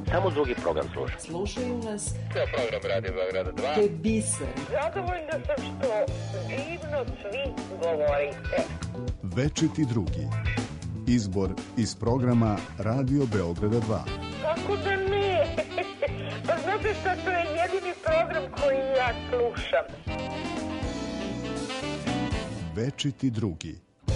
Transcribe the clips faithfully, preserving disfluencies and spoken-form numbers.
Samo drugi program sluša. Slušaju nas. To je program Radio Beograda dva. To je biser. Zadovoljna sam što divno svi govorite. Večiti drugi. Izbor iz programa Radio Beograda dva. Kako da ne? Pa znate šta, to je jedini program koji ja slušam. Večiti drugi.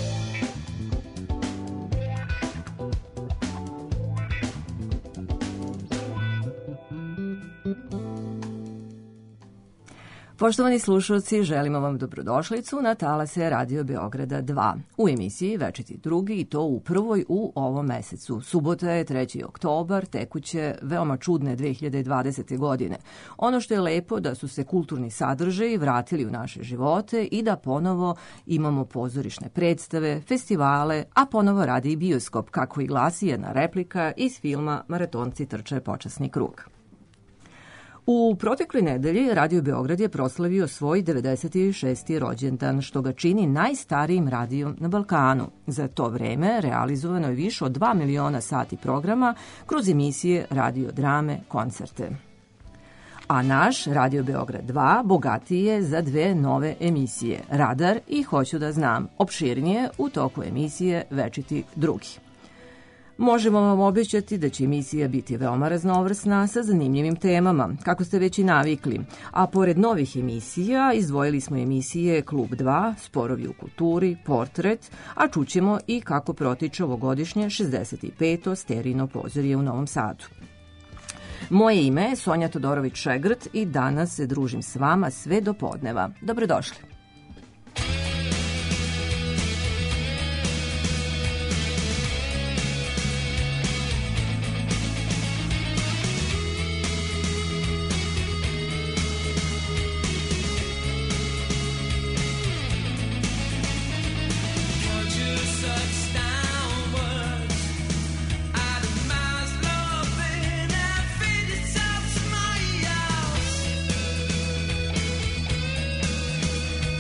Poštovani slušalci, želimo vam dobrodošlicu na talase Radio Beograda dva. U emisiji Večiti drugi i to u prvoj u ovom mesecu. Subota je treći oktobar, tekuće veoma čudne dve hiljade dvadesete. godine. Ono što je lepo da su se kulturni sadržaji vratili u naše živote i da ponovo imamo pozorišne predstave, festivale, a ponovo radi i bioskop, kako i glasi jedna replika iz filma Maratonci trče počasni krug. U protekloj nedelji Radio Beograd je proslavio svoj devedeset šesti rođendan, što ga čini najstarijim radijom na Balkanu. Za to vreme realizovano je više od dva miliona sati programa kroz emisije, radio drame, koncerte. A naš Radio Beograd dva bogatiji je za dve nove emisije, Radar i Hoću da znam, opširnije u toku emisije Večiti drugi. Možemo vam obećati da će emisija biti veoma raznovrsna sa zanimljivim temama, kako ste već i navikli. A pored novih emisija, izdvojili smo emisije Klub dva, Sporovi u kulturi, Portret, a čućemo i kako protiče ovogodišnje šezdeset peto Sterijino pozorje u Novom Sadu. Moje ime je Sonja Todorović-Šegrt i danas se družim s vama sve do podneva. Dobrodošli. Thank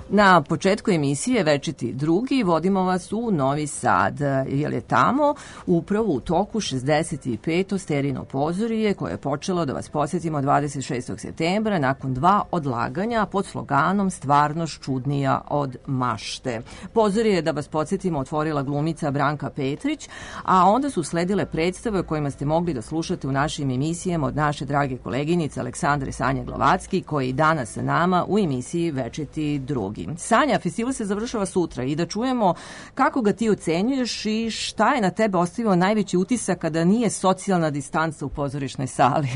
Na početku emisije Večiti drugi vodimo vas u Novi Sad, jer je tamo upravo u toku šezdeset peto Sterino pozorije koje je počelo, da vas podsjetimo, dvadeset šestog septembra nakon dva odlaganja pod sloganom Stvarnost čudnija od mašte. Pozorije je, da vas podsjetimo, otvorila glumica Branka Petrić, a onda su sledile predstave o kojima ste mogli da slušate u našim emisijama od naše drage koleginice Aleksandre Sanje Glavacki, koji danas sa nama u emisiji Večiti drugi. Sanja, festival se završava sutra i da čujemo kako ga ti ocenjuješ i šta je na tebe ostavio najveći utisak kada nije socijalna distanca u pozorišnoj sali.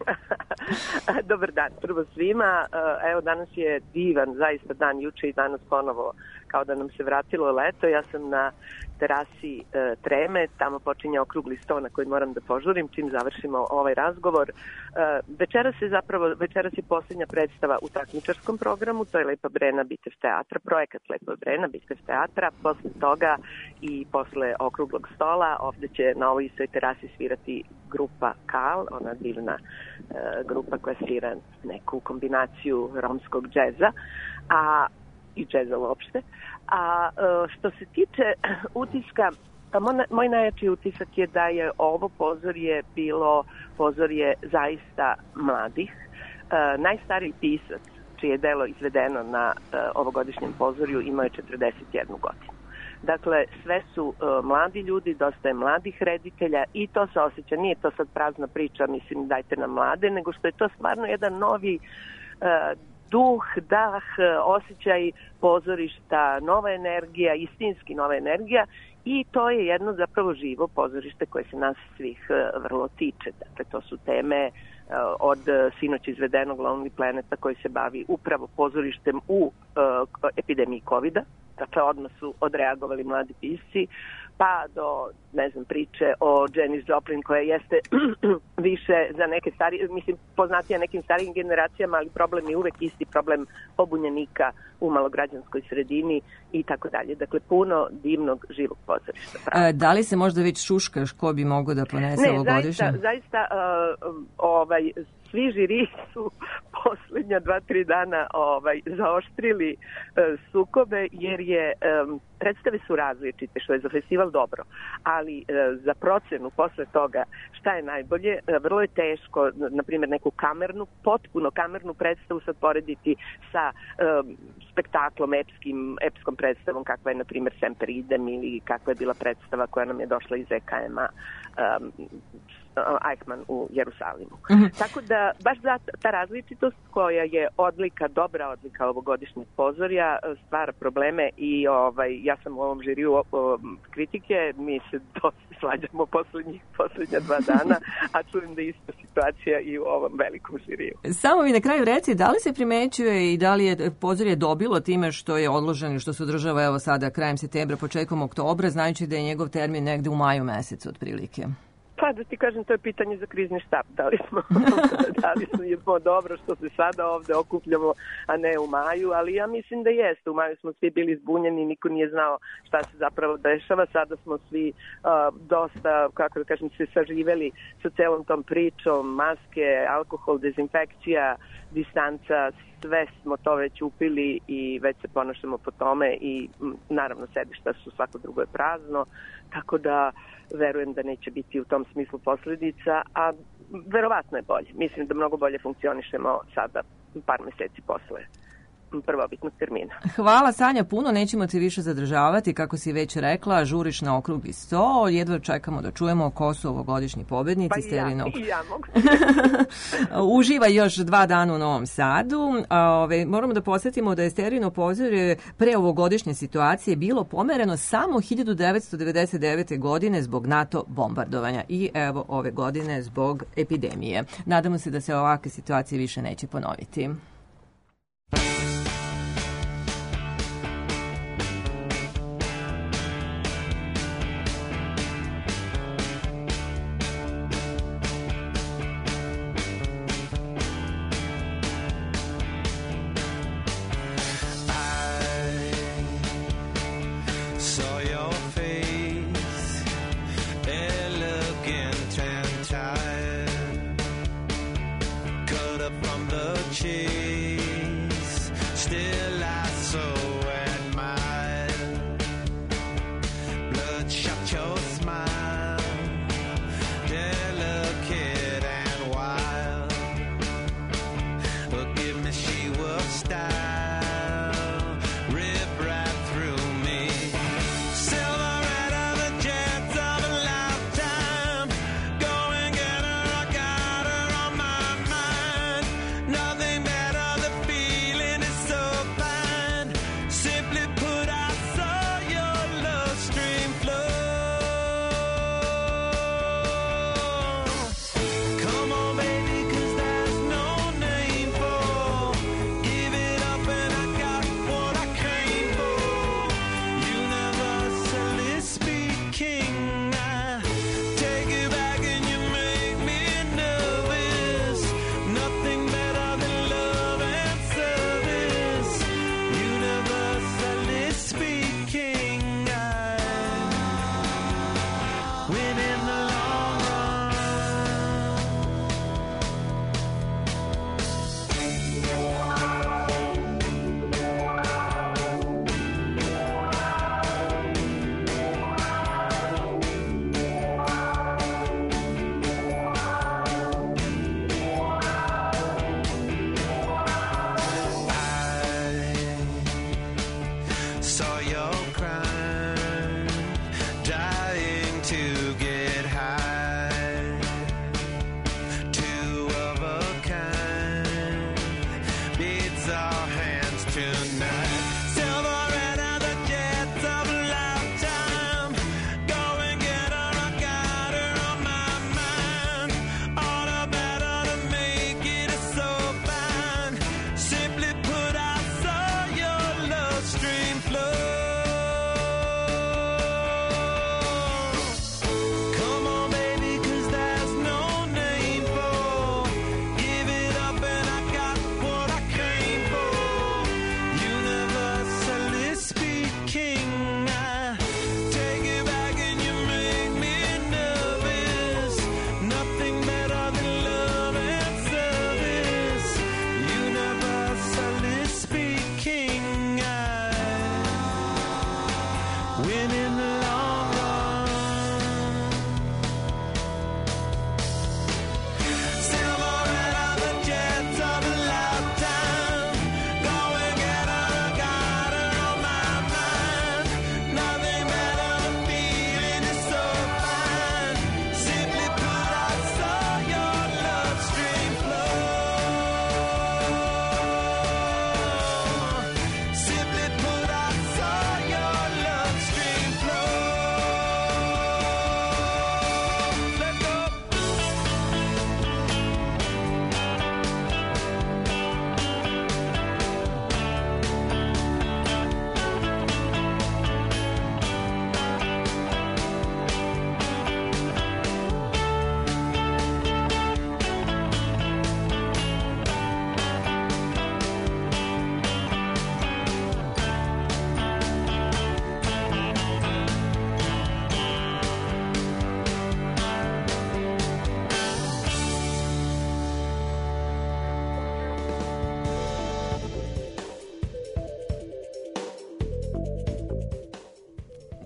Dobar dan prvo svima. Evo, danas je divan zaista dan, juče i danas ponovo kao da nam se vratilo leto. Ja sam na terasi e, Treme, tamo počinje okrugli sto na koji moram da požurim čim završimo ovaj razgovor. E, večeras je zapravo, večeras je posljednja predstava u takmičarskom programu, to je Lepa Brena Bitev teatra, projekat Lepa Brena Bitev teatra. Posle toga i posle okruglog stola ovde će na ovoj istoj terasi svirati grupa Kal, ona divna e, grupa koja svira neku kombinaciju romskog džeza, a i džeza uopšte. A što se tiče utiska, moj najjači utisak je da je ovo pozorje bilo pozorje zaista mladih. Najstariji pisac čije je delo izvedeno na ovogodišnjem pozorju imao je četrdeset jednu godinu. Dakle, sve su uh, mladi ljudi, dosta je mladih reditelja i to se osjeća, nije to sad prazna priča, mislim dajte nam mlade, nego što je to stvarno jedan novi uh, duh, dah, osjećaj pozorišta, nova energija, istinski nova energija i to je jedno zapravo živo pozorište koje se nas svih vrlo tiče. Dakle, to su teme od sinoć izvedenog Lonely Planeta koji se bavi upravo pozorištem u uh, epidemiji kovida. Dakle, odmah su odreagovali mladi pisci, pa do, ne znam, priče o Janis Joplin koja jeste više za neke starije, mislim, poznatija nekim starijim generacijama, ali problem je uvek isti, problem pobunjenika u malograđanskoj sredini i tako dalje. Dakle, puno divnog živog pozorišta. E, da li se možda već šuškaš ko bi mogao da ponese ovo godišnje? Ne, zaista, zaista uh, ovaj, svi žiri su poslednja dva, tri dana ovaj, zaoštrili uh, sukobe, jer je um, predstave su različite, što je za festival dobro, ali uh, za procenu posle toga šta je najbolje, uh, vrlo je teško, na primjer, neku kamernu, potpuno kamernu predstavu sad porediti sa um, spektaklom, epskim, epskom predstavom kakva je, na primjer, Semper Idem ili kakva je bila predstava koja nam je došla iz E K M-a um, Eichmann u Jerusalimu. Mm-hmm. Tako da, baš za ta različitost koja je odlika, dobra odlika ovogodišnjeg pozorja, stvara probleme i ovaj, ja sam u ovom žiriju o, o, kritike, mi se dosta slađamo poslednjih, poslednja dva dana, a čujem da je ista situacija i u ovom velikom žiriju. Samo mi na kraju reci, da li se primećuje i da li je pozorje dobilo time što je odloženo i što se održava evo sada krajem septembra, početkom oktobra, znajući da je njegov termin negde u maju mesecu otprilike? Pa da ti kažem, to je pitanje za krizni štab. Da li smo, da li smo dobro što se sada ovde okupljamo, a ne u maju, ali ja mislim da jeste. U maju smo svi bili zbunjeni, niko nije znao šta se zapravo dešava. Sada smo svi uh, dosta, kako da kažem, se saživeli sa celom tom pričom, maske, alkohol, dezinfekcija, distanca, sve smo to već upili i već se ponašamo po tome i naravno sedišta su, svako drugo je prazno, tako da verujem da neće biti u tom smislu posledica, a verovatno je bolje. Mislim da mnogo bolje funkcionišemo sada, par meseci posle prvobitnog termina. Hvala Sanja puno, nećemo te više zadržavati, kako si već rekla, žuriš na okrugli sto, jedva čekamo da čujemo ko su ovogodišnji pobednici. Pa i ja, Sterinog. i ja mogu. Uživa još dva dana u Novom Sadu. Ove, moramo da podsjetimo da je Sterino pozorje pre ovogodišnje situacije bilo pomereno samo hiljadu devetsto devedeset devete. godine zbog NATO bombardovanja i evo ove godine zbog epidemije. Nadamo se da se ovakve situacije više neće ponoviti. She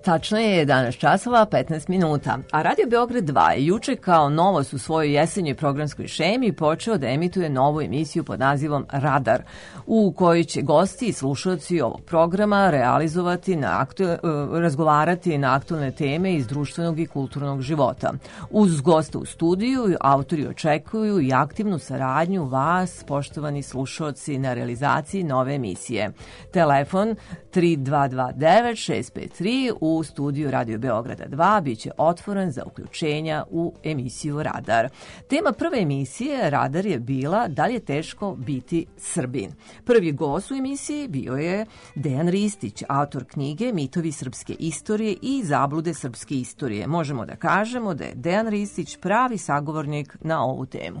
Tačno je jedanaest časova petnaest minuta, a Radio Beograd dva je juče kao novost u svojoj jesenjoj programskoj šemi počeo da emituje novu emisiju pod nazivom Radar, u kojoj će gosti i slušalci ovog programa realizovati na aktu, razgovarati na aktualne teme iz društvenog i kulturnog života. Uz gosta u studiju autori očekuju i aktivnu saradnju vas, poštovani slušalci, na realizaciji nove emisije. Telefon tri dva dva devet šest pet tri u studiju Radio Beograda dva biće otvoren za uključenja u emisiju Radar. Tema prve emisije Radar je bila da li je teško biti Srbin. Prvi gost u emisiji bio je Dejan Ristić, autor knjige Mitovi srpske istorije i zablude srpske istorije. Možemo da kažemo da je Dejan Ristić pravi sagovornik na ovu temu.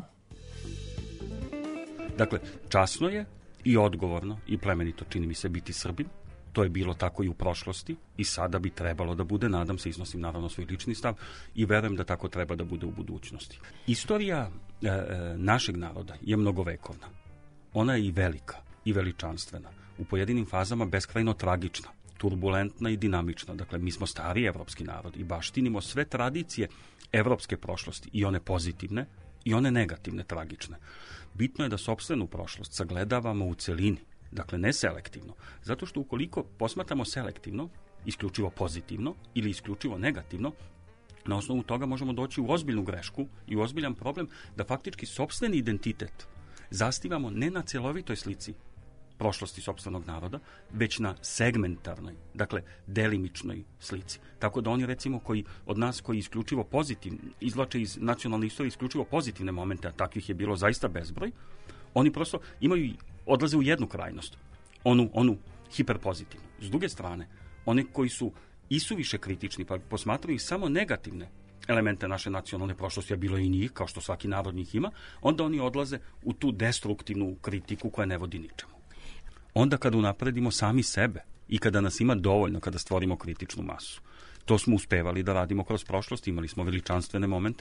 Dakle, časno je i odgovorno i plemenito, čini mi se, biti Srbin. To je bilo tako i u prošlosti i sada bi trebalo da bude, nadam se, iznosim naravno svoj lični stav i verujem da tako treba da bude u budućnosti. Istorija e, našeg naroda je mnogovekovna. Ona je i velika i veličanstvena. U pojedinim fazama beskrajno tragična, turbulentna i dinamična. Dakle, mi smo stari evropski narod i baštinimo sve tradicije evropske prošlosti, i one pozitivne i one negativne, tragične. Bitno je da sopstvenu prošlost sagledavamo u celini. Dakle, ne selektivno. Zato što ukoliko posmatramo selektivno, isključivo pozitivno ili isključivo negativno, na osnovu toga možemo doći u ozbiljnu grešku i u ozbiljan problem da faktički sopstveni identitet zastivamo ne na celovitoj slici prošlosti sopstvenog naroda, već na segmentarnoj, dakle, delimičnoj slici. Tako da oni, recimo, koji od nas koji isključivo pozitivno, izvlače iz nacionalne istorije isključivo pozitivne momente, a takvih je bilo zaista bezbroj, oni prosto imaju odlaze u jednu krajnost, onu, onu hiperpozitivnu. S druge strane, one koji su isuviše kritični, pa posmatraju samo negativne elemente naše nacionalne prošlosti, a bilo i njih, kao što svaki narod njih ima, onda oni odlaze u tu destruktivnu kritiku koja ne vodi ničemu. Onda kada unapredimo sami sebe i kada nas ima dovoljno, kada stvorimo kritičnu masu, to smo uspevali da radimo kroz prošlost, imali smo veličanstvene momente,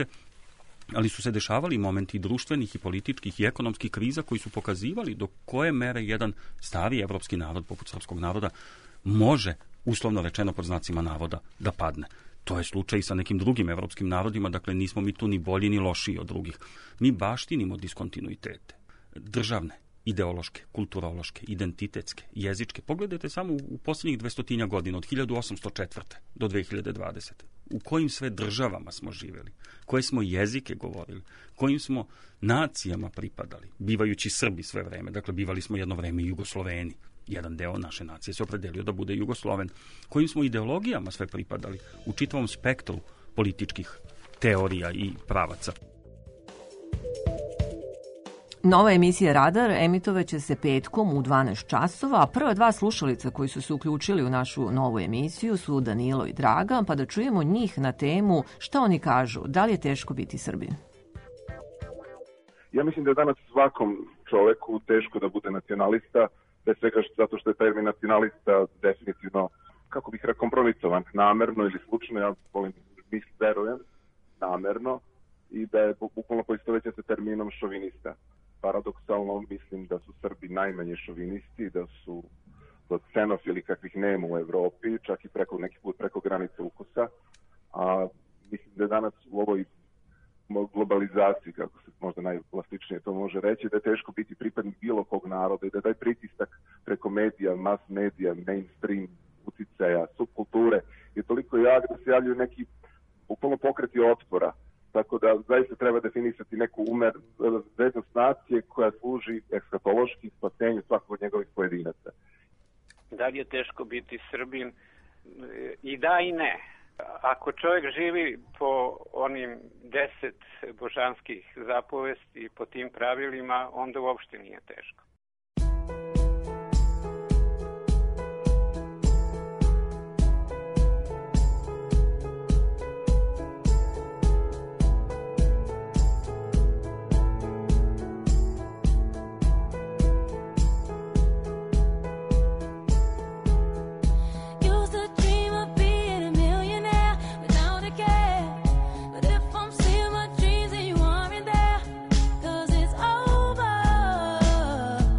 ali su se dešavali momenti društvenih i političkih i ekonomskih kriza koji su pokazivali do koje mere jedan stari evropski narod, poput srpskog naroda, može, uslovno rečeno pod znacima navoda, da padne. To je slučaj sa nekim drugim evropskim narodima, dakle nismo mi tu ni bolji ni lošiji od drugih. Mi baštinimo diskontinuitete, državne, ideološke, kulturološke, identitetske, jezičke. Pogledajte samo u posljednjih dvestotinja godina, od hiljadu osamsto četvrte do dve hiljade dvadesete. U kojim sve državama smo živjeli, koje smo jezike govorili, kojim smo nacijama pripadali, bivajući Srbi sve vreme. Dakle, bivali smo jedno vreme i Jugosloveni. Jedan deo naše nacije se opredelio da bude Jugosloven. Kojim smo ideologijama sve pripadali u čitavom spektru političkih teorija i pravaca. Nova emisija Radar emitovaće se petkom u dvanaest časova, a prva dva slušalica koji su se uključili u našu novu emisiju su Danilo i Dragan, pa da čujemo njih na temu šta oni kažu, da li je teško biti Srbin. Ja mislim da je danas svakom čoveku teško da bude nacionalista, pre svega zato što je termin nacionalista definitivno, kako bih rekao, kompromitovan, namerno ili slučajno, ja volim misli, verujem, namerno, i da je bukvalno poistovećen sa terminom šovinista. Paradoksalno mislim da su Srbi najmanje šovinisti, da su to ksenofili kakvih nema u Evropi, čak i preko, neki put preko granice ukusa. A mislim da je danas u ovoj globalizaciji, kako se možda najplastičnije to može reći, da je teško biti pripadnik bilo kog naroda i da je taj pritisak preko medija, mass medija, mainstream, uticaja, subkulture je toliko jak da se javljaju neki bukvalno pokreti otpora. Tako da zaista treba definisati neku umer, vrednost nacije koja služi ekskatološki spasenju svakog od njegovih pojedinaca. Da li je teško biti Srbin? I da i ne. Ako čovjek živi po onim deset božanskih zapovesti i po tim pravilima, onda uopšte nije teško. Over.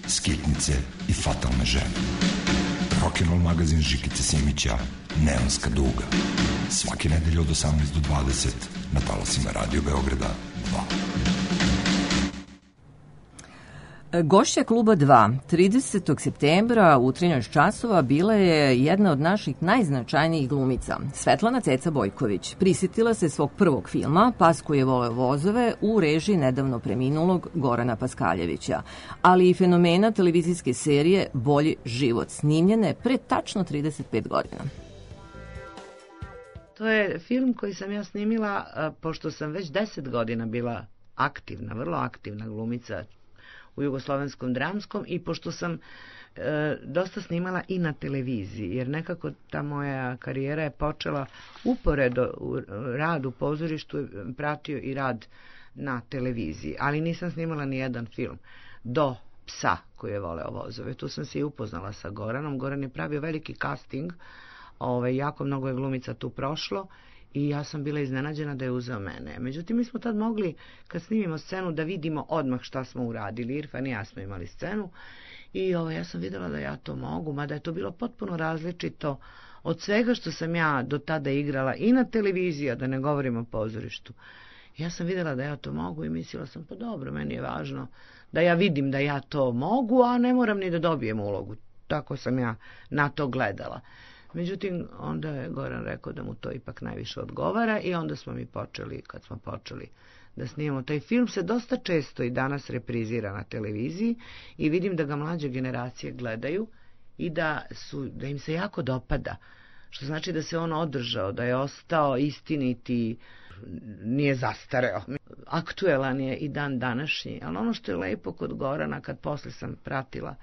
skitnice i fatalne žene. Rock'n'roll magazin Žikice Simića, Neonska duga. Svake nedelje od osamnaest do dvadeset na talasima Radio Beograda dva. Gošća Kluba dva tridesetog septembra u trinaest časova bila je jedna od naših najznačajnijih glumica, Svetlana Ceca Bojković. Prisjetila se svog prvog filma, Pas koji je voleo vozove, u režiji nedavno preminulog Gorana Paskaljevića, ali i fenomena televizijske serije Bolji život, snimljene pre tačno trideset pet godina. To je film koji sam ja snimila, pošto sam već deset godina bila aktivna, vrlo aktivna glumica u Jugoslovenskom dramskom i pošto sam e, dosta snimala i na televiziji, jer nekako ta moja karijera je počela uporedo u rad u pozorištu, pratio i rad na televiziji, ali nisam snimala ni jedan film do Psa koji je voleo vozove. Tu sam se i upoznala sa Goranom. Goran je pravio veliki casting, ove, jako mnogo je glumica tu prošlo i ja sam bila iznenađena da je uzeo mene. Međutim, mi smo tad mogli, kad snimimo scenu, da vidimo odmah šta smo uradili. Irfan i ja smo imali scenu i ovo, ja sam videla da ja to mogu, mada je to bilo potpuno različito od svega što sam ja do tada igrala i na televiziji, a da ne govorim o pozorištu. Ja sam videla da ja to mogu i mislila sam, pa dobro, meni je važno da ja vidim da ja to mogu, a ne moram ni da dobijem ulogu. Tako sam ja na to gledala. Međutim, onda je Goran rekao da mu to ipak najviše odgovara i onda smo mi počeli, kad smo počeli da snimamo. Taj film se dosta često i danas reprizira na televiziji i vidim da ga mlađe generacije gledaju i da, su, da im se jako dopada, što znači da se on održao, da je ostao istiniti, nije zastareo. Aktuelan je i dan današnji, ali ono što je lepo kod Gorana, kad posle sam pratila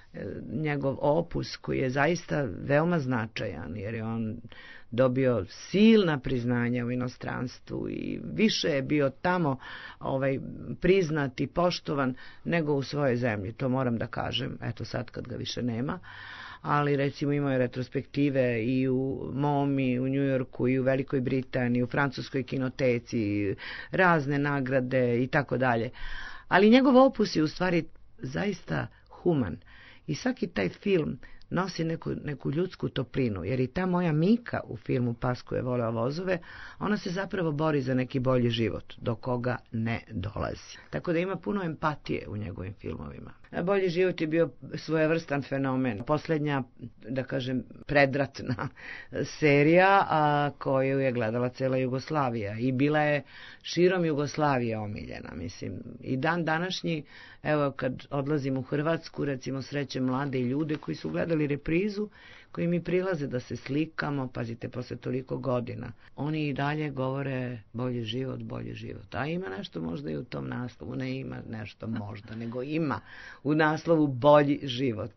njegov opus koji je zaista veoma značajan, jer je on dobio silna priznanja u inostranstvu i više je bio tamo ovaj, priznat i poštovan nego u svojoj zemlji, to moram da kažem, eto sad kad ga više nema, ali recimo imao je retrospektive i u Momi, u Njujorku, i u Velikoj Britaniji, u Francuskoj kinoteci, razne nagrade i tako dalje. Ali njegov opus je u stvari zaista human. I svaki taj film nosi neku, neku ljudsku toplinu, jer i ta moja Mika u filmu Pas koji je voleo vozove, ona se zapravo bori za neki bolji život, do koga ne dolazi. Tako da ima puno empatije u njegovim filmovima. Bolji život je bio svojevrstan fenomen. Posljednja, da kažem, predratna serija a, koju je gledala cela Jugoslavija i bila je širom Jugoslavije omiljena. Mislim, i dan današnji, evo kad odlazim u Hrvatsku, recimo srećem mlade ljude koji su gledali reprizu, koji mi prilaze da se slikamo, pazite, posle toliko godina. Oni i dalje govore bolji život, bolji život. A ima nešto možda i u tom naslovu, ne ima nešto možda, nego ima u naslovu bolji život.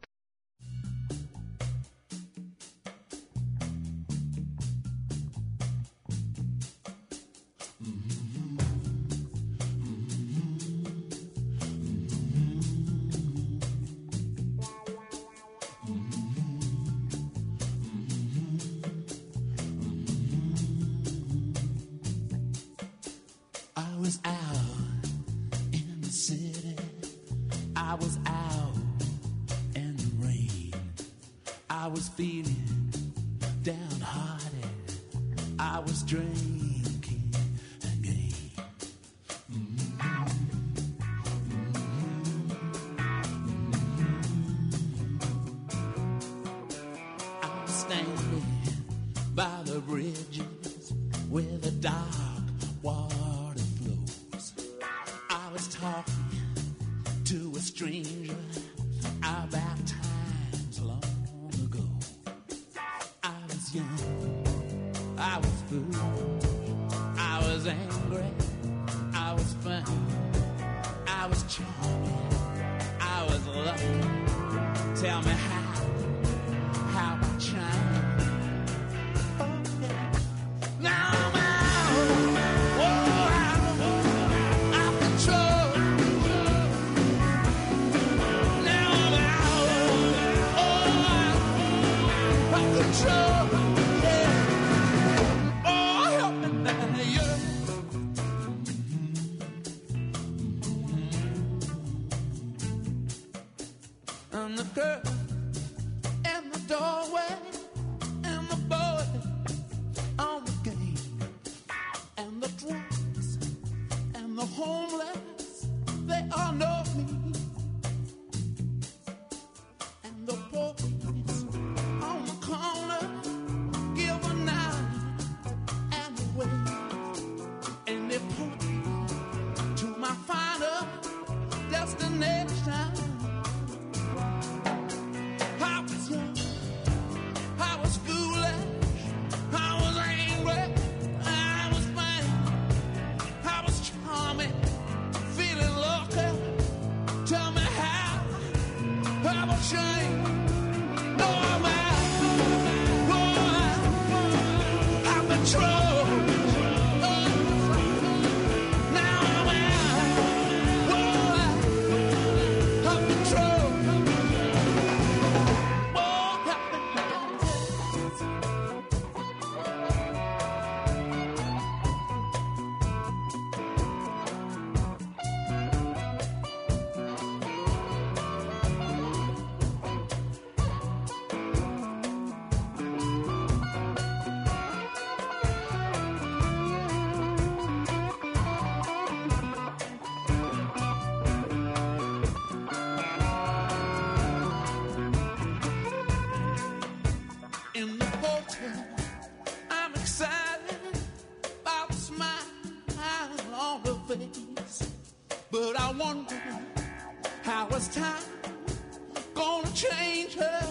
face, but I wonder how is time gonna change her.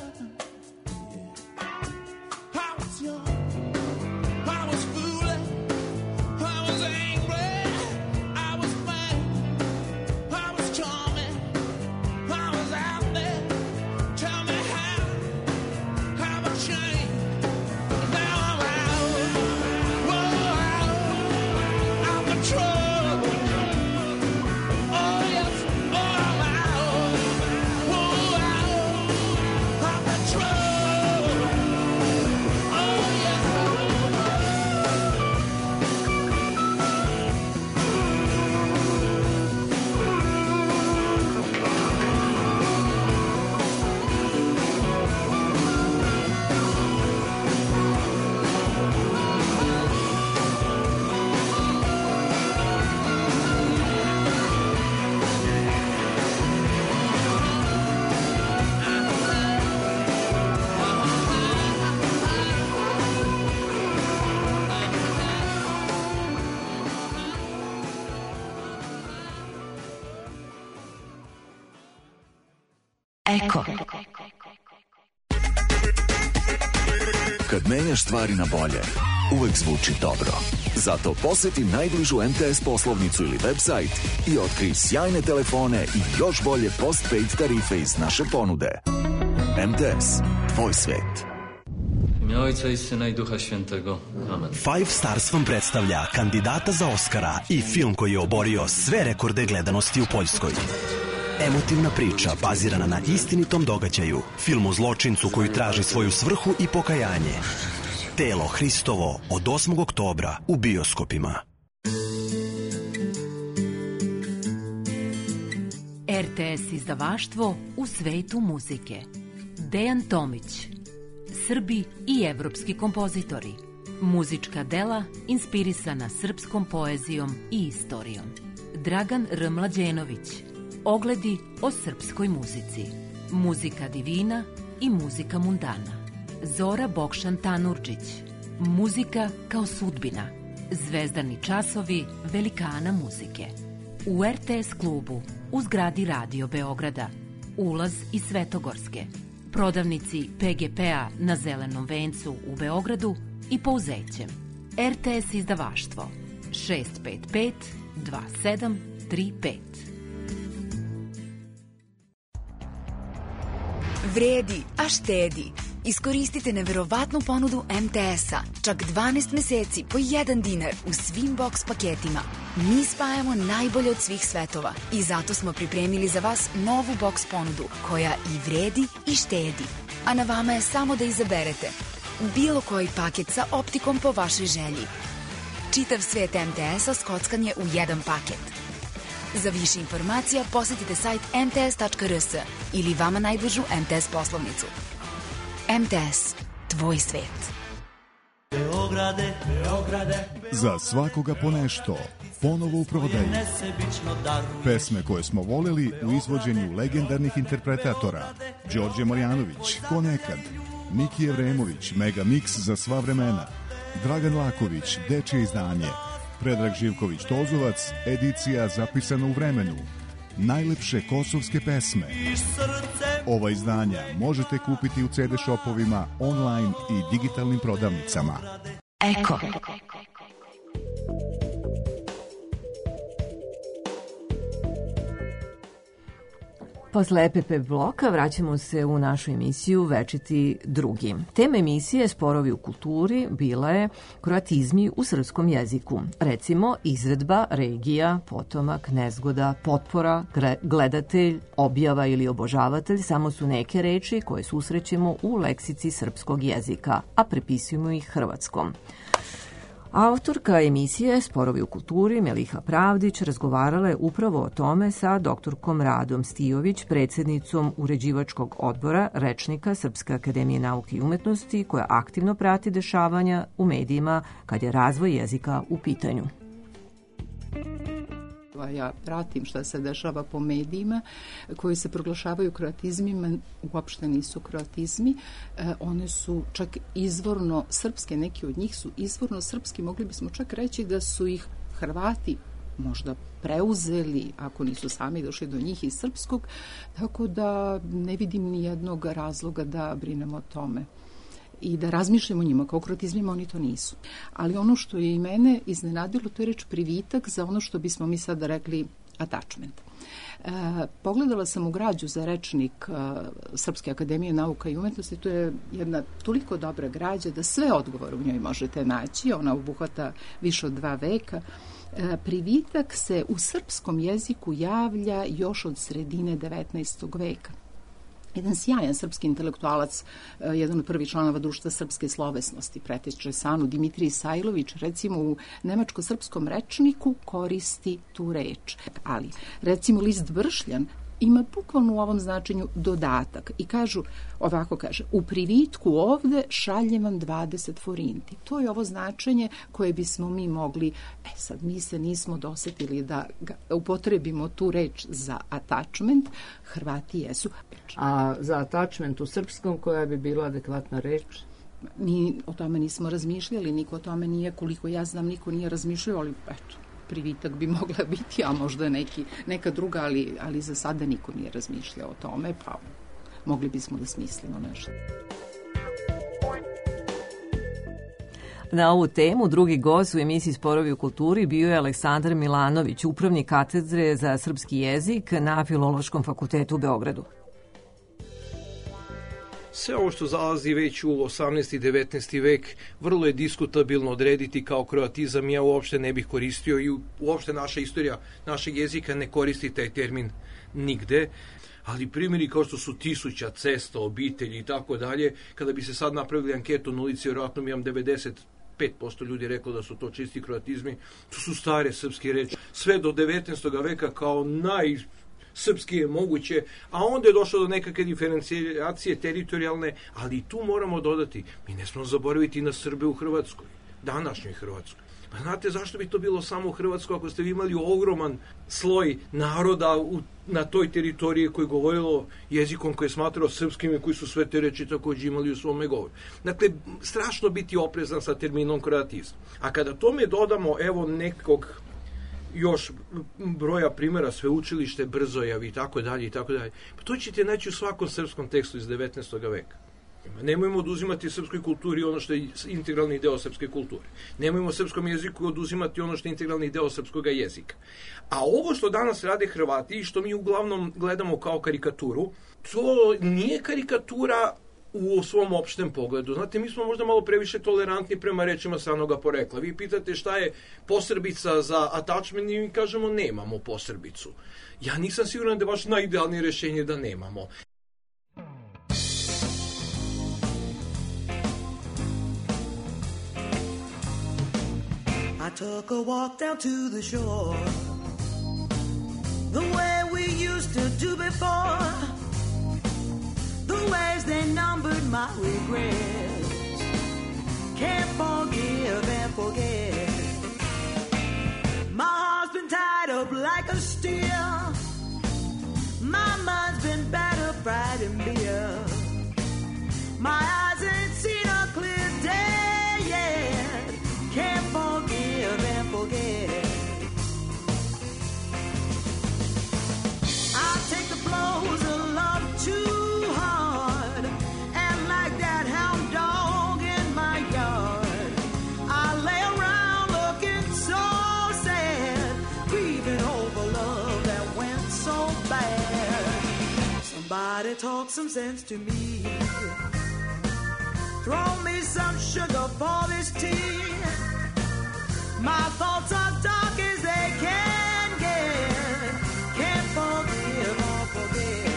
Yeah. I was young, I was foolish, I was angry, I was mad, I was charming, I was out there. Tell me how have I changed? Now I'm out, whoa, out, out control. Oh yes, oh I'm out, whoa, out, out control. Oh yes. Eko. Kad menjaš stvari na bolje, uvek zvuči dobro. Zato poseti najbližu M T S poslovnicu ili website i otkrij sjajne telefone i još bolje postpaid tarife iz naše ponude. M T S, tvoj svet. W imię Ojca i Syna i Ducha Świętego. Amen. Five Stars vam predstavlja kandidata za Oscara i film koji je oborio sve rekorde gledanosti u Poljskoj. Emotivna priča bazirana na istinitom događaju, film o zločincu koji traži svoju svrhu i pokajanje. Telo Hristovo od osmog oktobra u bioskopima. R T S izdavaštvo u svetu muzike. Dejan Tomić. Srbi i evropski kompozitori. Muzička dela inspirisana srpskom poezijom i istorijom. Dragan R. Mlađenović. Ogledi o srpskoj muzici. Muzika divina i muzika mundana. Zora Bokšan Tanurđić. Muzika kao sudbina. Zvezdani časovi velikana muzike. U R T S klubu u zgradi Radio Beograda. Ulaz iz Svetogorske. Prodavnici P G P-a na Zelenom vencu u Beogradu i Pouzećem. R T S izdavaštvo šest pet pet dva sedam tri pet. Vredi, a štedi. Iskoristite neverovatnu ponudu M T S-a. Čak dvanaest meseci po jedan dinar u svim boks paketima. Mi spajamo najbolje od svih svetova i zato smo pripremili za vas novu boks ponudu koja i vredi i štedi. A na vama je samo da izaberete bilo koji paket sa optikom po vašoj želji. Čitav svet M T S-a skockan je u jedan paket. Za više informacija posetite sajt m t s tačka r s ili vama najbližu M T S poslovnicu. M T S, tvoj svet. Beograde, Beograde, za svakoga po nešto, ponovo u prodaju. Pesme koje smo voleli u izvođenju legendarnih interpretatora. Đorđe Marjanović, Ko nekad, Miki Evremović, Mega Mix za sva vremena, Dragan Laković, Dečje izdanje, Predrag Živković Tozovac, edicija zapisana u vremenu, najlepše kosovske pesme. Ova izdanja možete kupiti u ce de shopovima, online i digitalnim prodavnicama. Eko. Posle E P P bloka vraćamo se u našu emisiju Večiti drugi. Tema emisije Sporovi u kulturi bila je kroatizmi u srpskom jeziku. Recimo, izvedba, regija, potomak, nezgoda, potpora, gledatelj, objava ili obožavatelj samo su neke reči koje susrećemo u leksici srpskog jezika, a prepisujemo ih hrvatskom. Autorka emisije Sporovi u kulturi, Meliha Pravdić, razgovarala je upravo o tome sa doktorkom Radom Stijović, predsjednicom uređivačkog odbora Rečnika Srpske akademije nauke i umetnosti, koja aktivno prati dešavanja u medijima kad je razvoj jezika u pitanju. Ja pratim šta se dešava po medijima koji se proglašavaju kroatizmima, uopšte nisu kroatizmi, e, one su čak izvorno srpske, neki od njih su izvorno srpski, mogli bismo čak reći da su ih Hrvati možda preuzeli, ako nisu sami došli do njih iz srpskog, tako da ne vidim ni jednog razloga da brinemo o tome i da razmišljamo o njima. Kao kroatizmima oni to nisu. Ali ono što je i mene iznenadilo, to je reč privitak za ono što bismo mi sada rekli attachment. E, pogledala sam u građu za rečnik e, Srpske akademije nauka i umetnosti, to je jedna toliko dobra građa da sve odgovore u njoj možete naći, ona obuhvata više od dva veka. E, privitak se u srpskom jeziku javlja još od sredine devetnaestog veka. Jedan sjajan srpski intelektualac, jedan od prvih članova Društva srpske slovesnosti, preteča Sanu, Dimitrij Sajlović, recimo u nemačko-srpskom rečniku koristi tu reč. Ali, recimo, list Bršljan ima bukvalno u ovom značenju dodatak i kažu, ovako kaže, u privitku ovde šaljem vam dvadeset forinti. To je ovo značenje koje bismo mi mogli, e sad mi se nismo dosetili da ga, upotrebimo tu reč za attachment, Hrvati jesu. A za attachment u srpskom koja bi bila adekvatna reč? Mi o tome nismo razmišljali, niko o tome nije, koliko ja znam, niko nije razmišljao, ali eto, privitak bi mogla biti, a možda neki, neka druga, ali, ali za sada niko nije razmišljao o tome, pa mogli bismo da smislimo nešto. Na ovu temu drugi gost u emisiji Sporovi u kulturi bio je Aleksandar Milanović, upravnik katedre za srpski jezik na Filološkom fakultetu u Beogradu. Sve ovo što zalazi već u osamnaesti i devetnaesti vek vrlo je diskutabilno odrediti kao kroatizam. Ja uopšte ne bih koristio i uopšte naša istorija našeg jezika ne koristi taj termin nigde. Ali primjeri kao što su tisuća cesta, obitelji i tako dalje, kada bi se sad napravili anketu na ulici, vjerojatno mi imam devedeset pet posto ljudi reklo da su to čisti kroatizmi. To su stare srpske reči. Sve do devetnaestog veka kao naj srpski je moguće, a onda je došlo do nekakve diferencijacije teritorijalne, ali tu moramo dodati, mi ne smemo zaboraviti na Srbe u Hrvatskoj, današnjoj Hrvatskoj. Pa znate zašto bi to bilo samo u Hrvatskoj ako ste vi imali ogroman sloj naroda u, na toj teritoriji koji je govorilo jezikom koji je smatrao srpskim i koji su sve te reči takođe imali u svome govoru. Dakle, strašno biti oprezan sa terminom kroatizam. A kada tome dodamo evo nekog još broja primjera, sveučilište, Brzojavi i tako dalje i tako dalje, pa to ćete naći u svakom srpskom tekstu iz devetnaestog veka. Nemojmo oduzimati srpskoj kulturi ono što je integralni deo srpske kulture. Nemojmo srpskom jeziku oduzimati ono što je integralni deo srpskog jezika. A ovo što danas rade Hrvati i što mi uglavnom gledamo kao karikaturu, to nije karikatura u svom opštem pogledu. Znate, mi smo možda malo previše tolerantni prema rečima stranoga porekla. Vi pitate šta je posrbica za attachment i mi kažemo nemamo posrbicu. Ja nisam siguran da je baš najidealnije rešenje da nemamo. I took a walk down to the shore, the way we used to do before, the ways they numbered my regrets, can't forgive and forget. My heart's been tied up like a steel, my mind's been battered, fried and beer, my eyes ain't seen a clear day yet, can't forgive and forget. I take the blows of love too hard, and like that hound dog in my yard, I lay around looking so sad, grieving over love that went so bad. Somebody talk some sense to me, throw me some sugar for this tea. My thoughts are dark as they can get, can't forgive or forget.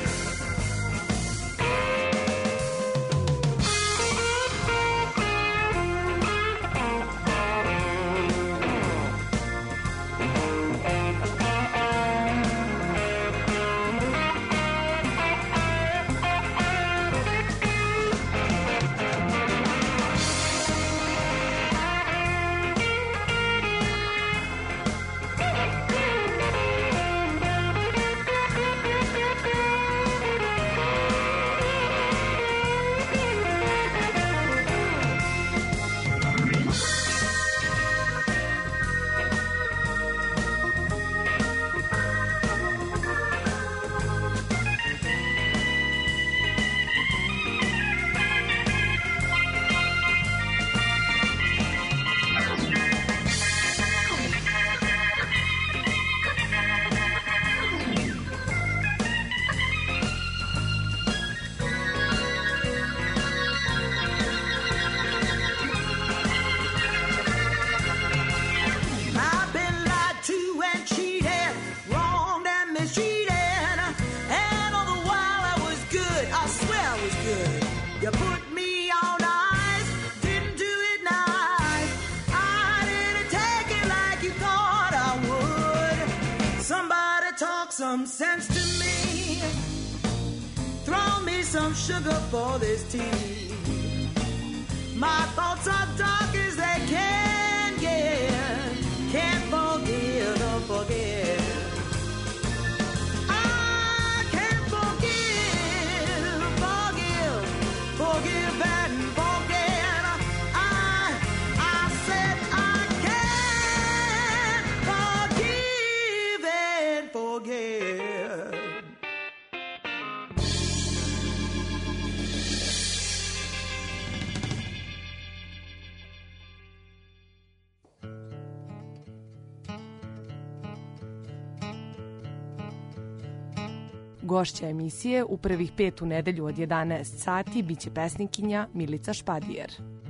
some sense to me. Throw me some sugar for this tea. My thoughts are dark as they can get. Can't forgive, don't forget. I can't forgive, forgive, forgive and forget. I, I said I can't forgive and forget. Gošća emisije u prvih pet u nedelju od jedanaest sati biće pesnikinja Milica Špadijer.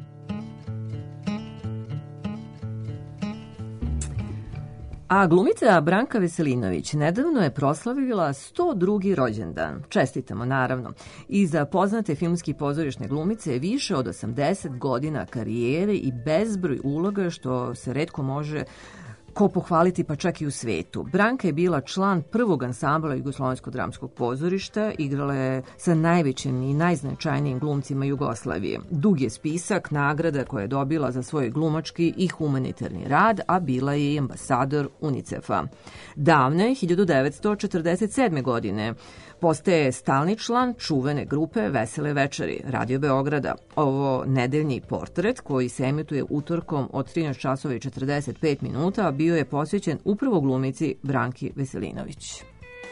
A glumica Branka Veselinović nedavno je proslavila sto drugi rođendan. Čestitamo, naravno. Iza poznate filmske i pozorišne glumice je više od osamdeset godina karijere i bezbroj uloga što se retko može ko pohvaliti pa čak i u svetu. Branka je bila član prvog ansambla Jugoslovenskog dramskog pozorišta, igrala je sa najvećim i najznačajnijim glumcima Jugoslavije. Dug je spisak nagrada koje je dobila za svoj glumački i humanitarni rad, a bila je i ambasador UNICEF-a. Davne, hiljadu devetsto četrdeset sedme. godine, postaje stalni član čuvene grupe Vesele večeri Radio Beograda. Ovo nedeljni portret koji se emituje utorkom od trinaest časova i četrdeset pet minuta bio je posvećen upravo glumici Branki Veselinović.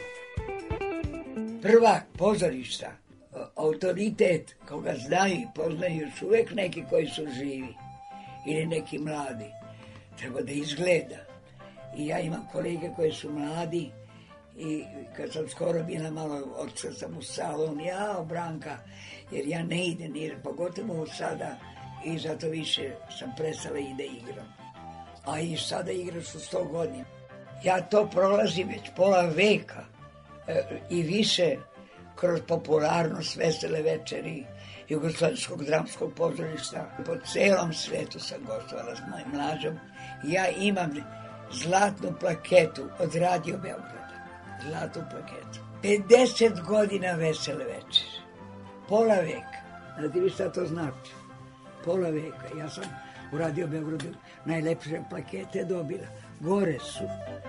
Prvak pozorišta, autoritet koga znaju i poznaju još uvek neki koji su živi ili neki mladi, treba da izgleda. I ja imam kolege koji su mladi i kad sam skoro bila malo, otišla sam u salon, jao Branka, jer ja ne idem, jer pogotovo sada i zato više sam prestala i da igram. A i sada igraš u sto godina. Ja to prolazim već pola veka e, i više kroz popularnost Vesele večeri Jugoslovenskog dramskog pozorišta. Po celom svetu sam gostovala s mojim mlađom. Ja imam zlatnu plaketu od Radio Beograda. Zlatnu plaketu. pedeset godina Vesele večeri. Pola veka. Znate vi šta to znači? Pola veka. Ja sam u Radio Beogradu najlepše plakete dobila. Gore su.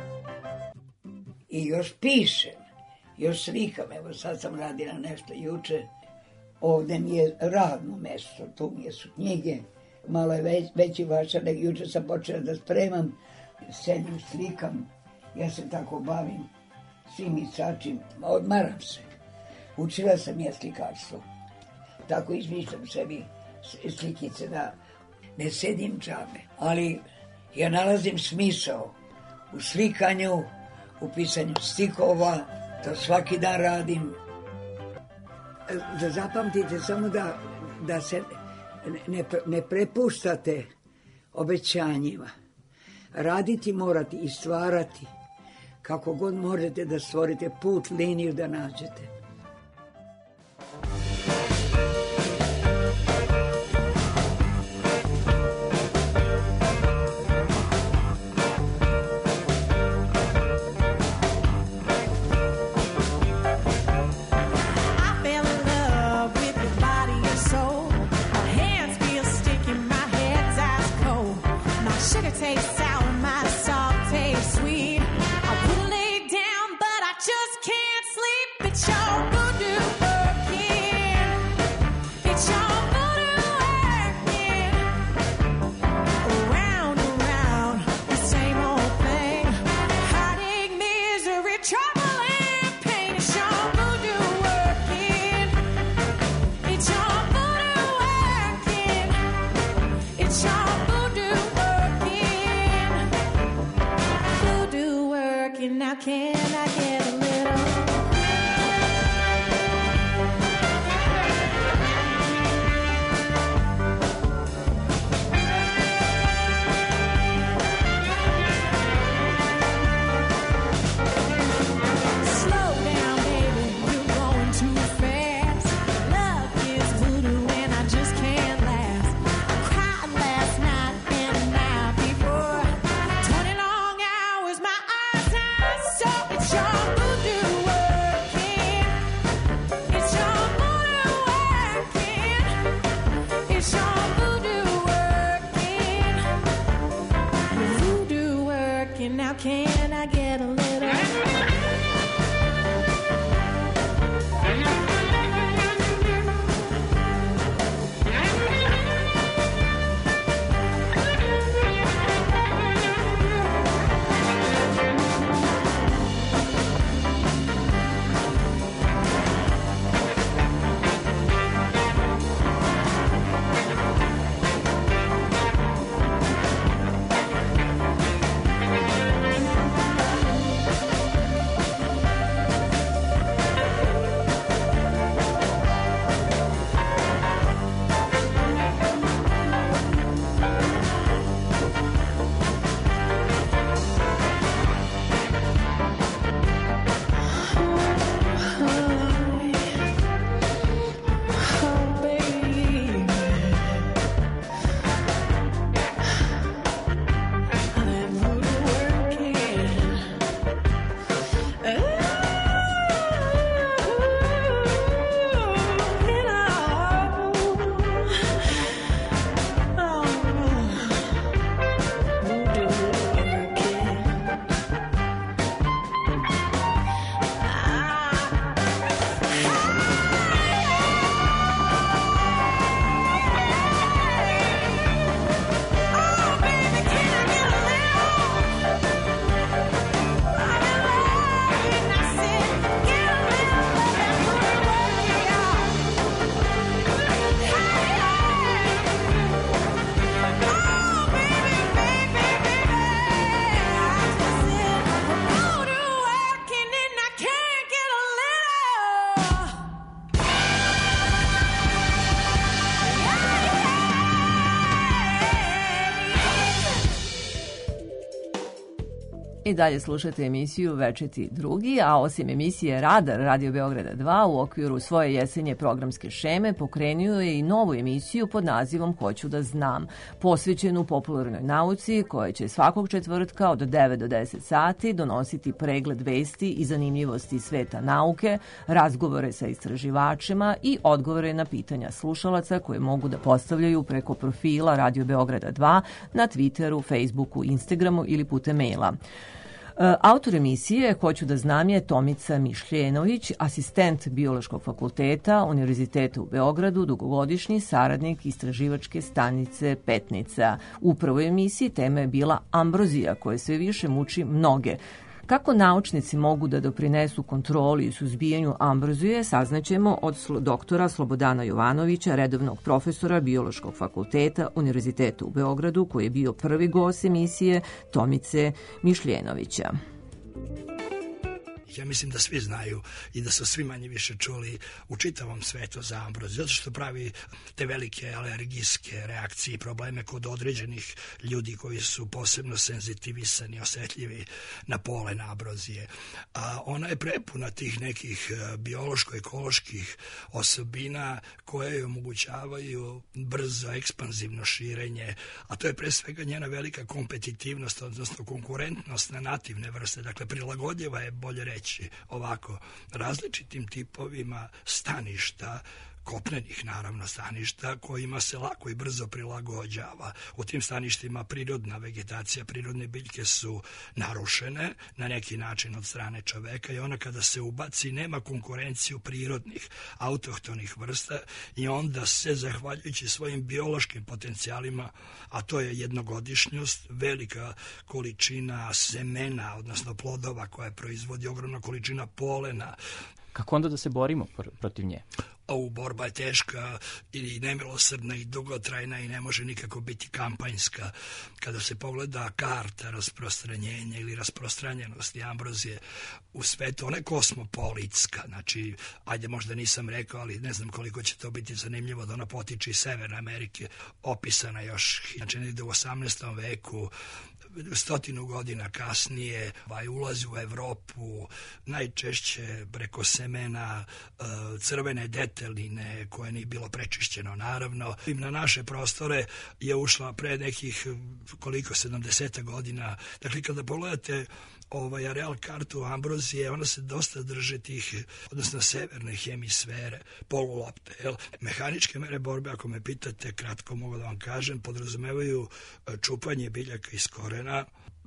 I još pišem. Još slikam. Evo sad sam radila nešto juče. Ovde mi je radno mesto. Tu mi su knjige. Malo je već, veći vaša. Juče sam počela da spremam. Sedim, slikam. Ja se tako bavim svim i sačim. Odmaram se. Učila sam ja slikarstvo. Tako izmišljam sebi slikice da ne sedim džabe. Ali ja nalazim smisao u slikanju, u pisanju stikova. To svaki dan radim. Da zapamtite samo da, da se ne, ne prepuštate obećanjima. Raditi morate i stvarati. Kako god možete da stvorite put, liniju da nađete. It's your now can I get a little? I dalje slušate emisiju Večiti drugi, a osim emisije Radar Radio Beograda dva u okviru svoje jesenje programske šeme pokrenuo je i novu emisiju pod nazivom Hoću da znam, posvećenu popularnoj nauci koja će svakog četvrtka od devet do deset sati donositi pregled vesti i zanimljivosti sveta nauke, razgovore sa istraživačima i odgovore na pitanja slušalaca koje mogu da postavljaju preko profila Radio Beograda dva na Twitteru, Facebooku, Instagramu ili putem maila. Autor emisije Hoću da znam je Tomica Mišljenović, asistent Biološkog fakulteta Univerziteta u Beogradu, dugogodišnji saradnik istraživačke stanice Petnica. U prvoj emisiji tema je bila ambrozija, koja sve više muči mnoge. Kako naučnici mogu da doprinesu kontroli i suzbijanju ambrozije, saznaćemo od doktora Slobodana Jovanovića, redovnog profesora Biološkog fakulteta Univerziteta u Beogradu, koji je bio prvi gost emisije Tomice Mišljenovića. Ja mislim da svi znaju i da su svi manje više čuli u čitavom svetu za ambroziju, zato što pravi te velike alergijske reakcije i probleme kod određenih ljudi koji su posebno senzitivisani, osetljivi na polen ambrozije. A ona je prepuna tih nekih biološko-ekoloških osobina koje joj omogućavaju brzo ekspanzivno širenje, a to je pre svega njena velika kompetitivnost, odnosno konkurentnost na nativne vrste, dakle prilagodljiva je, bolje reći, ovako, različitim tipovima staništa, kopnenih naravno staništa, kojima se lako i brzo prilagođava. U tim staništima prirodna vegetacija, prirodne biljke su narušene na neki način od strane čoveka i ona kada se ubaci nema konkurenciju prirodnih autohtonih vrsta i onda se, zahvaljujući svojim biološkim potencijalima, a to je jednogodišnjost, velika količina semena, odnosno plodova koja proizvodi, ogromna količina polena. Kako onda da se borimo protiv nje? Ovu borba je teška i nemilosrdna i dugotrajna i ne može nikako biti kampanjska. Kada se pogleda karta rasprostranjenja ili rasprostranjenosti ambrozije u svetu, ona je kosmopolitska. Znači, ajde, možda nisam rekao, ali ne znam koliko će to biti zanimljivo da ona potiče iz Severne Amerike, opisana još, znači, negde u osamnaestom veku, stotinu godina kasnije, vaj, ulazi u Evropu, najčešće preko semena crvene deteline, koje nije bilo prečišćeno, naravno. I na naše prostore je ušla pre nekih, koliko, sedamdeset godina. Dakle, kada pogledate ovaj areal kartu ambrozije, ona se dosta drže tih, odnosno severne hemisfere, polulopte. Jel? Mehaničke mere borbe, ako me pitate, kratko mogu da vam kažem, podrazumevaju čupanje biljaka iz korena,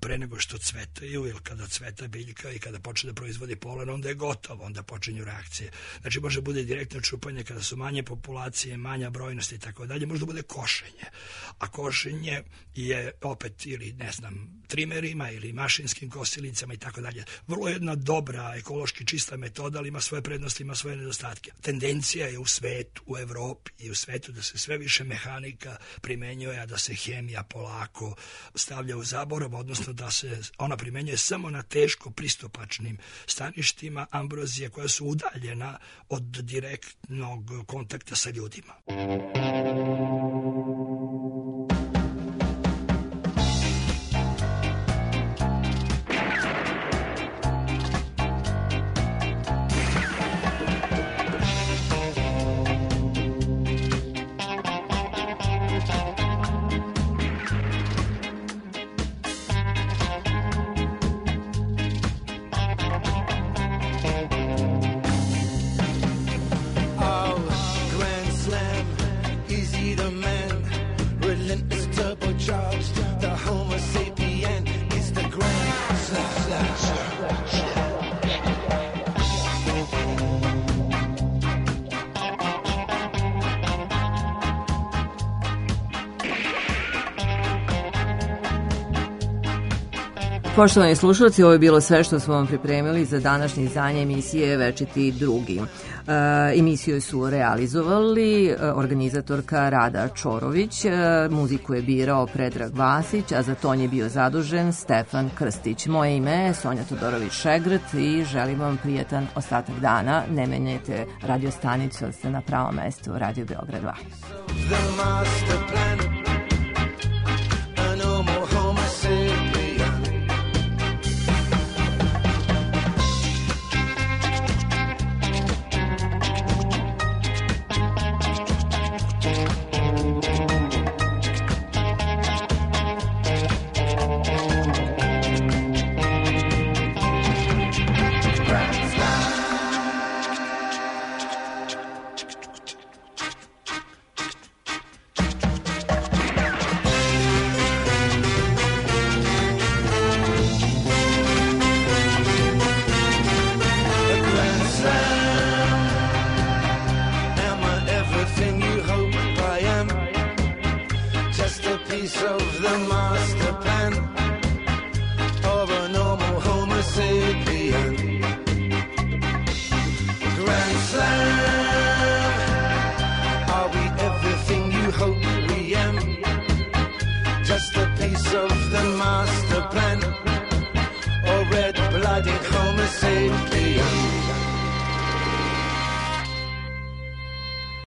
pre nego što cvetaju, ili kada cveta biljka i kada počne da proizvodi polen, onda je gotovo, onda počinju reakcije. Znači može bude direktno čupanje kada su manje populacije, manja brojnost i tako dalje, može bude košenje. A košenje je opet ili ne znam, trimerima ili mašinskim kosilicama i tako dalje. Vrlo jedna dobra, ekološki čista metoda, ali ima svoje prednosti, ima svoje nedostatke. Tendencija je u svetu, u Evropi i u svetu da se sve više mehanika primenjuje, a da se hemija polako stavlja u zaborav, odnosno da se ona primenjuje samo na teško pristupačnim staništima, ambrozija koja su udaljena od direktnog kontakta sa ljudima. Poštovani slušalci, ovo je bilo sve što smo vam pripremili za današnje izdanje emisije Večiti drugi. E, emisiju su realizovali e, organizatorka Rada Čorović, e, muziku je birao Predrag Vasić, a za ton je bio zadužen Stefan Krstić. Moje ime je Sonja Todorović-Šegrt i želim vam prijetan ostatak dana. Ne menjajte radio stanicu, ste na pravom mestu, Radio Beograd dva. Master plan, or red-blooded Homo sapien.